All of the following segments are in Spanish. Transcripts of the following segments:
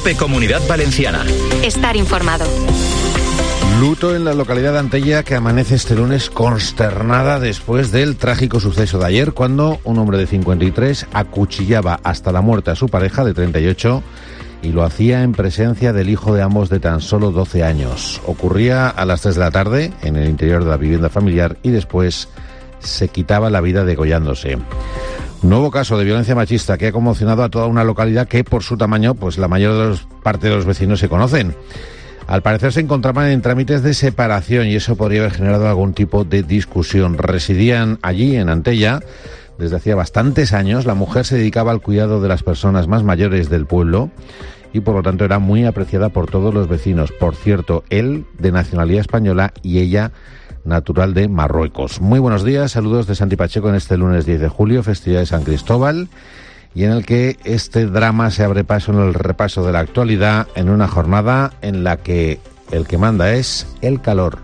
COPE Comunidad Valenciana. Estar informado. Luto en la localidad de Antella, que amanece este lunes consternada después del trágico suceso de ayer, cuando un hombre de 53 acuchillaba hasta la muerte a su pareja de 38 y lo hacía en presencia del hijo de ambos de tan solo 12 años. Ocurría a las 3 de la tarde en el interior de la vivienda familiar y después se quitaba la vida degollándose. Nuevo caso de violencia machista que ha conmocionado a toda una localidad que, por su tamaño, pues la mayor parte de los vecinos se conocen. Al parecer se encontraban en trámites de separación y eso podría haber generado algún tipo de discusión. Residían allí, en Antella, desde hacía bastantes años. La mujer se dedicaba al cuidado de las personas más mayores del pueblo y por lo tanto era muy apreciada por todos los vecinos. Por cierto, él de nacionalidad española y ella natural de Marruecos. Muy buenos días, saludos de Santi Pacheco en este lunes 10 de julio, festividad de San Cristóbal, y en el que este drama se abre paso en el repaso de la actualidad en una jornada en la que el que manda es el calor.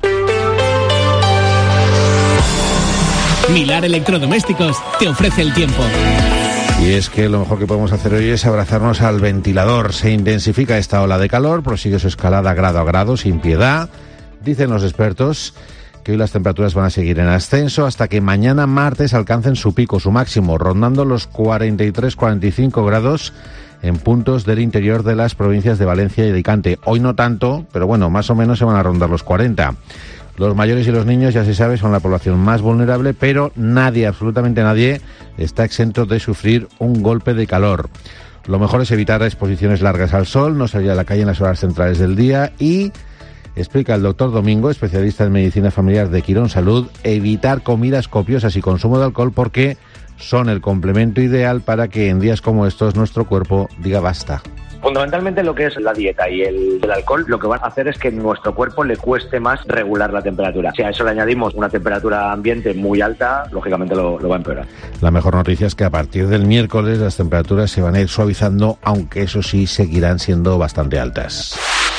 Milar Electrodomésticos te ofrece el tiempo. Y es que lo mejor que podemos hacer hoy es abrazarnos al ventilador. Se intensifica esta ola de calor, prosigue su escalada grado a grado sin piedad. Dicen los expertos que hoy las temperaturas van a seguir en ascenso hasta que mañana martes alcancen su pico, su máximo, rondando los 43-45 grados en puntos del interior de las provincias de Valencia y Alicante. Hoy no tanto, pero bueno, más o menos se van a rondar los 40. Los mayores y los niños, ya se sabe, son la población más vulnerable, pero nadie, absolutamente nadie, está exento de sufrir un golpe de calor. Lo mejor es evitar exposiciones largas al sol, no salir a la calle en las horas centrales del día y, explica el doctor Domingo, especialista en medicina familiar de Quirón Salud, evitar comidas copiosas y consumo de alcohol porque son el complemento ideal para que en días como estos nuestro cuerpo diga basta. Fundamentalmente lo que es la dieta y el alcohol lo que van a hacer es que a nuestro cuerpo le cueste más regular la temperatura. Si a eso le añadimos una temperatura ambiente muy alta, lógicamente lo va a empeorar. La mejor noticia es que a partir del miércoles las temperaturas se van a ir suavizando, aunque eso sí seguirán siendo bastante altas.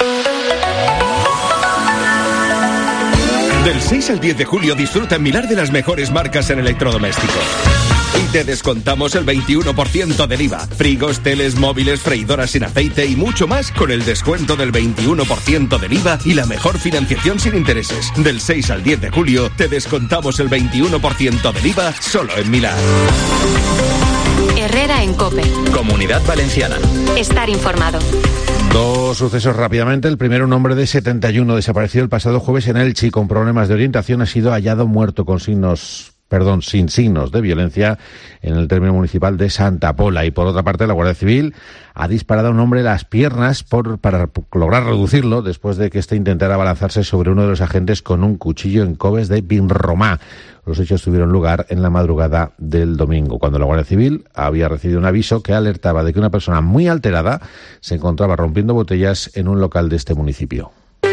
Del 6 al 10 de julio disfruta en Milar de las mejores marcas en electrodomésticos. Y te descontamos el 21% del IVA. Frigos, teles, móviles, freidoras sin aceite y mucho más con el descuento del 21% del IVA y la mejor financiación sin intereses. Del 6 al 10 de julio te descontamos el 21% del IVA solo en Milar. Herrera en COPE. Comunidad Valenciana. Estar informado. Dos sucesos rápidamente. El primero, un hombre de 71 desaparecido el pasado jueves en Elche con problemas de orientación ha sido hallado muerto sin signos de violencia en el término municipal de Santa Pola. Y por otra parte, la Guardia Civil ha disparado a un hombre las piernas para lograr reducirlo después de que éste intentara abalanzarse sobre uno de los agentes con un cuchillo en Coves de Vinromà. Los hechos tuvieron lugar en la madrugada del domingo, cuando la Guardia Civil había recibido un aviso que alertaba de que una persona muy alterada se encontraba rompiendo botellas en un local de este municipio.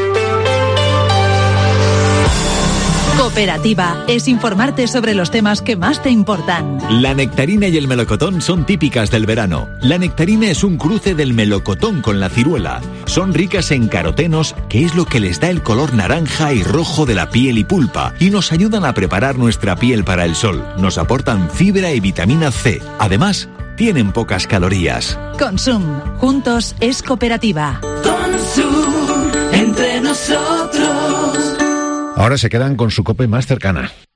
Cooperativa es informarte sobre los temas que más te importan. La nectarina y el melocotón son típicas del verano. La nectarina es un cruce del melocotón con la ciruela. Son ricas en carotenos, que es lo que les da el color naranja y rojo de la piel y pulpa, y nos ayudan a preparar nuestra piel para el sol. Nos aportan fibra y vitamina C. Además, tienen pocas calorías. Consum. Juntos es cooperativa. Consum. Entre nosotros. Ahora se quedan con su COPE más cercana.